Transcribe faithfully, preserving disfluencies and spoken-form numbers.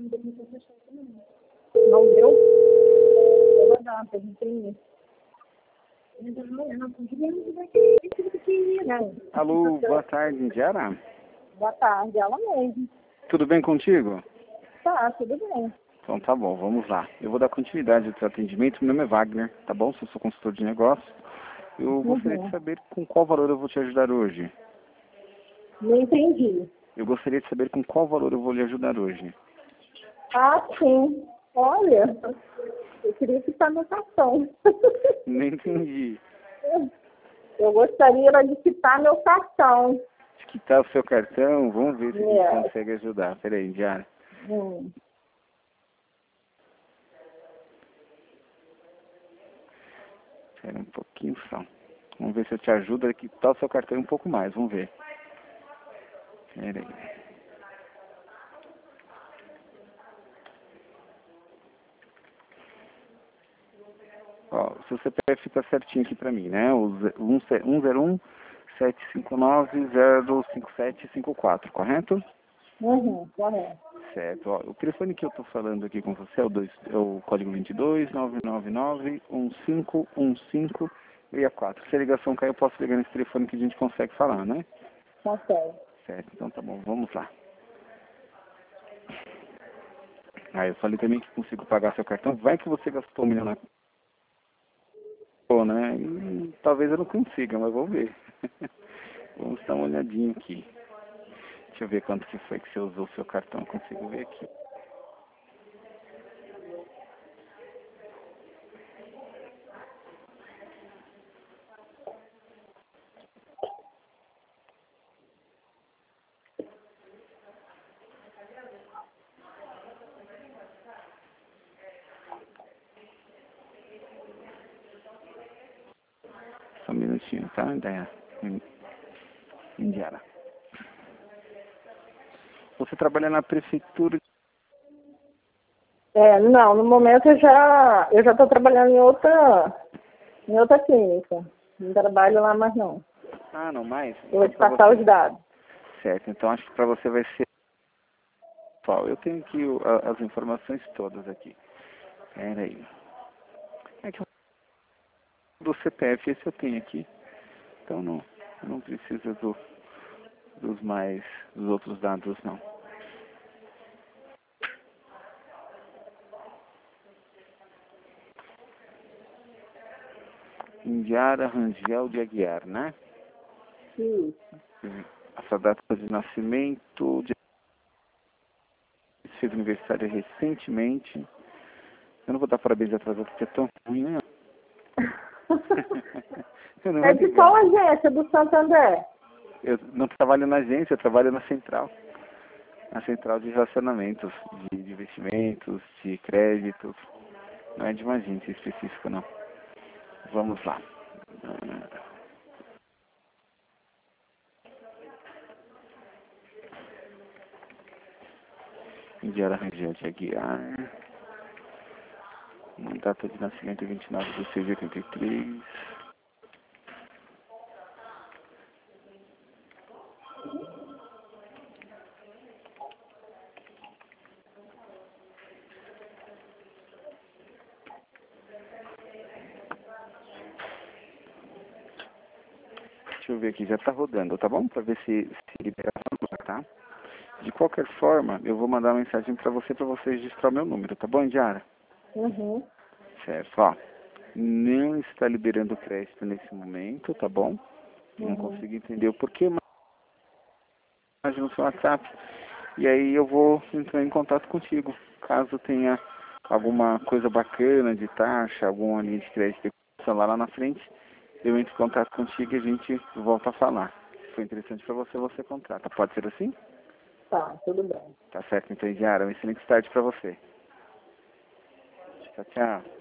Não deu? Eu vou dar, pra gente ir. Alô, boa tarde, Indiara. Boa tarde, ela mesmo. Tudo bem contigo? Tá, tudo bem. Então tá bom, vamos lá. Eu vou dar continuidade ao teu atendimento. Meu nome é Wagner, tá bom? Se eu sou consultor de negócios. Eu gostaria Uhum. de saber com qual valor eu vou te ajudar hoje. Não entendi. Eu gostaria de saber com qual valor eu vou lhe ajudar hoje. Ah, sim. Olha, eu queria quitar meu cartão. Não entendi. Eu gostaria era de quitar meu cartão. De quitar o seu cartão, vamos ver se a gente É. consegue ajudar. Peraí, Indiara. Hum. Espera um pouquinho só. Vamos ver se eu te ajudo a quitar o seu cartão um pouco mais. Vamos ver. Pera aí. Ó, o seu C P F está certinho aqui para mim, né? O um zero um sete cinco nove zero cinco sete cinco quatro, correto? Uhum, correto. Certo. Ó, o telefone que eu estou falando aqui com você é o, dois, é o código vinte e dois, nove nove nove, um cinco um cinco seis quatro. Se a ligação cair, eu posso ligar nesse telefone que a gente consegue falar, né? Consegue. Certo, então tá bom, vamos lá. Ah, eu falei também que consigo pagar seu cartão. Vai que você gastou um milhão na conta, né? E talvez eu não consiga, mas vamos ver. Vamos dar uma olhadinha aqui. Deixa eu ver quanto que foi que você usou o seu cartão. Eu consigo ver aqui. Só um minutinho, tá? Ideia. Indiara. Você trabalha na prefeitura? É, não, no momento eu já eu já estou trabalhando em outra, em outra clínica. Não trabalho lá mais não. Ah, não mais? Eu vou Então te pra passar você... os dados. Certo, então acho que para você vai ser... Pessoal, eu tenho aqui o- a- as informações todas aqui. Pera aí. É que do C P F esse eu tenho aqui. Então não, não precisa do, dos mais, dos outros dados não. Indiara Rangel de Aguiar, né? Isso. Essa data de nascimento, de... fez aniversário recentemente. Eu não vou dar parabéns atrasado porque é tão ruim, né? Eu não vou É de ligar. qual agência do Santander? Eu não trabalho na agência, eu trabalho na central. Na central de relacionamentos, de, de investimentos, de créditos. Não é de uma agência específica, não. Vamos lá. Indiara Rangel de Aguiar. Data de nascimento vinte e nove de seis de oitenta e três. Deixa eu ver aqui, já está rodando, tá bom? Para ver se, se libera a número, tá? De qualquer forma, eu vou mandar uma mensagem para você, para você registrar o meu número, tá bom, Indiara? Uhum. Certo, ó. Não está liberando crédito nesse momento, tá bom? Não Uhum. consigo entender o porquê, mas no seu WhatsApp. E aí eu vou entrar em contato contigo. Caso tenha alguma coisa bacana de taxa, alguma linha de crédito lá, lá na frente, eu entro em contato contigo e a gente volta a falar. Se for interessante para você, você contrata. Pode ser assim? Tá, tudo bem. Tá certo, então, Indiara. Uma excelente tarde para você. Tchau, tchau.